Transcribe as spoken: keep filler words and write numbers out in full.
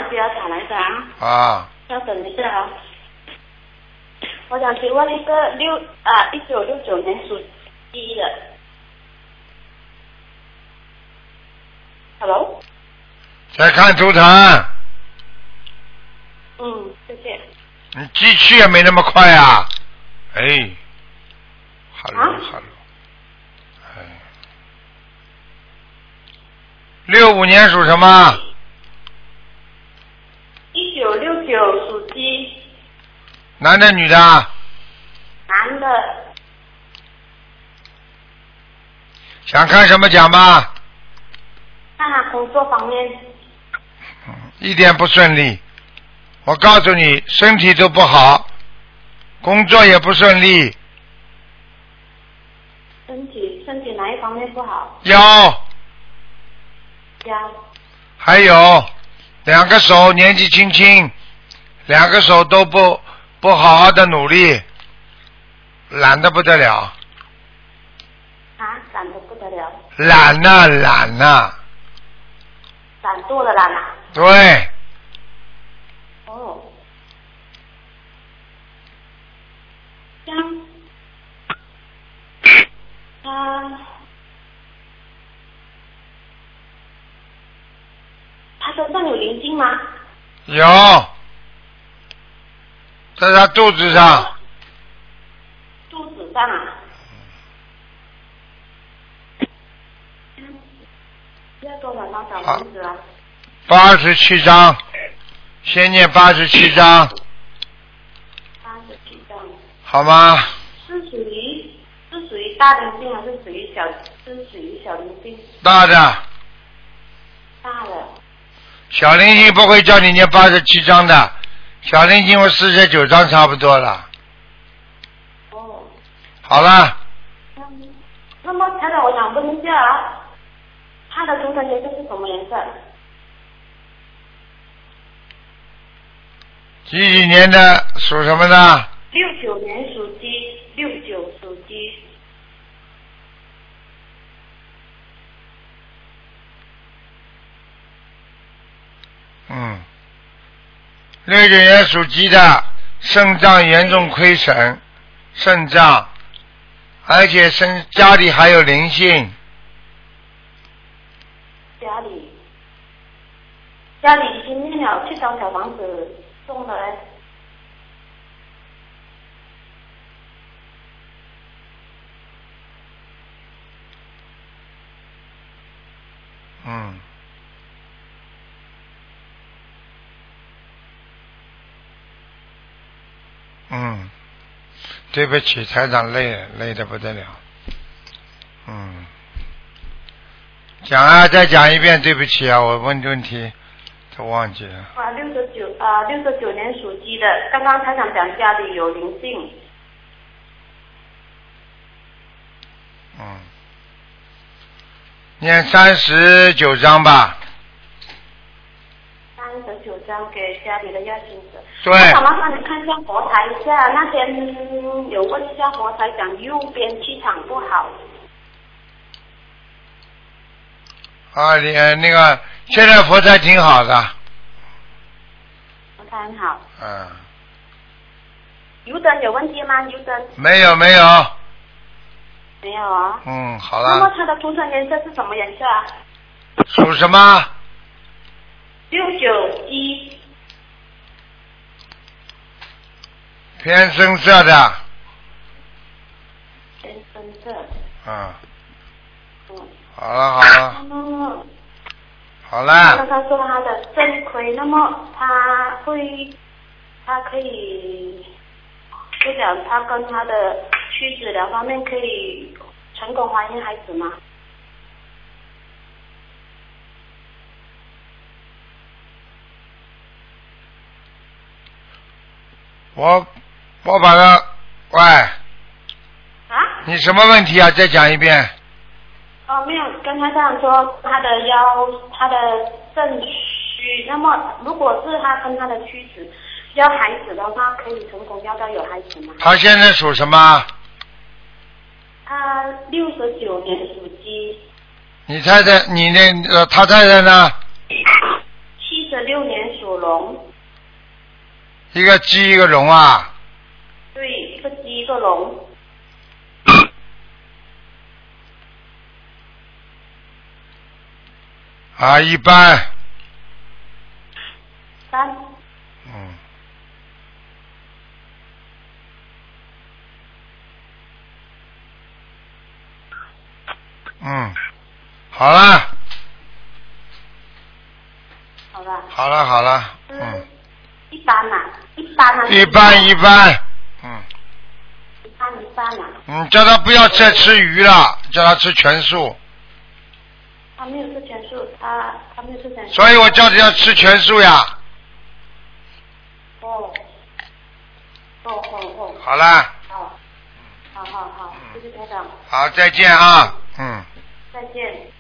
西亚打来的啊。 啊。 稍等一下啊。我想请问一个六啊一九六九年属鸡的。Hello。 再看图腾。 嗯，谢谢。 你机器也没那么快啊。哎。Hello Hello。哎。六五年属什么？ 一九六九属鸡。 男的女的？ 男的。 想看什么讲吧？ 看他工作方面。 嗯，一点不顺利。我告诉你，身体都不好，工作也不顺利。 身体身体哪一方面不好？ 腰。 腰。 还有两个手年纪轻轻，两个手都不不好好的努力，懒得不得了。 啊，懒得不得了。 懒呐、啊、懒呐、啊。 懒惰的懒啊。 对。 哦。这样。啊。他身上有灵性吗？ 有。在他肚子上。 肚子上啊。要多少张小房子啊？ 八十七张，先念八十七张。 八十七张。 好吗？ 是属于是属于大灵性还是属于小是属于小灵性？ 大的。 大的。 小灵性不会叫你念八十七张的，小灵性我四十九张差不多了。 哦。 好了。 嗯，那么台长，我想问一下啊，它的图腾颜色是什么颜色？ 几几年的属什么的？ 六九年属鸡，六九属鸡。 嗯，六九年属鸡的，肾脏严重亏损，肾脏，而且身家里还有灵性。 家里，家里已经念了七张小房子送了嘞。 嗯。嗯，对不起，台长累了，累得不得了。嗯，讲啊，再讲一遍，对不起啊，我问问题都忘记了。 啊，六十九啊，六十九年属鸡的，刚刚台长讲家里有灵性。 嗯，念三十九章吧。 三十九张给家里的要亲者。 对。 我麻烦你看一下佛台一下，那天有问一下佛台，讲右边气场不好。 啊，你那个现在佛台挺好的。 佛台很好。 嗯。 油灯有问题吗？油灯。 没有没有。 没有啊。 嗯，好了。 那么它的图腾颜色是什么颜色啊？ 属什么？ 六九一。 偏深色的。 偏深色。 嗯。 嗯。 好了好了。 那么。 好了。 那他说他的肾亏，那么他会，他可以，就讲他跟他的妻子两方面可以成功怀孕孩子吗？ 我我把它，喂。 啊？ 你什么问题啊？再讲一遍。 哦，没有，刚才这样说，他的腰，他的肾虚，那么如果是他跟他的妻子要孩子的话，可以成功要到有孩子吗？ 他现在属什么？ 他六十九年属鸡。 你太太，你那呃，他太太呢？ 七十六年属龙。 一个鸡一个龙啊。 对，一个鸡一个龙。 啊，一般。 三。 嗯。嗯，好了。 好了。 好了好了，嗯。 一般呐、啊，一般啊。 一般一般，嗯。 一般一般啊。 嗯，叫他不要再吃鱼了，叫他吃全素。 他没有吃全素，他他没有吃全素。 所以我叫他要吃全素呀。 哦。哦哦哦。 好了。 好。好好好，谢谢台长。 好，再见啊，嗯。 再见。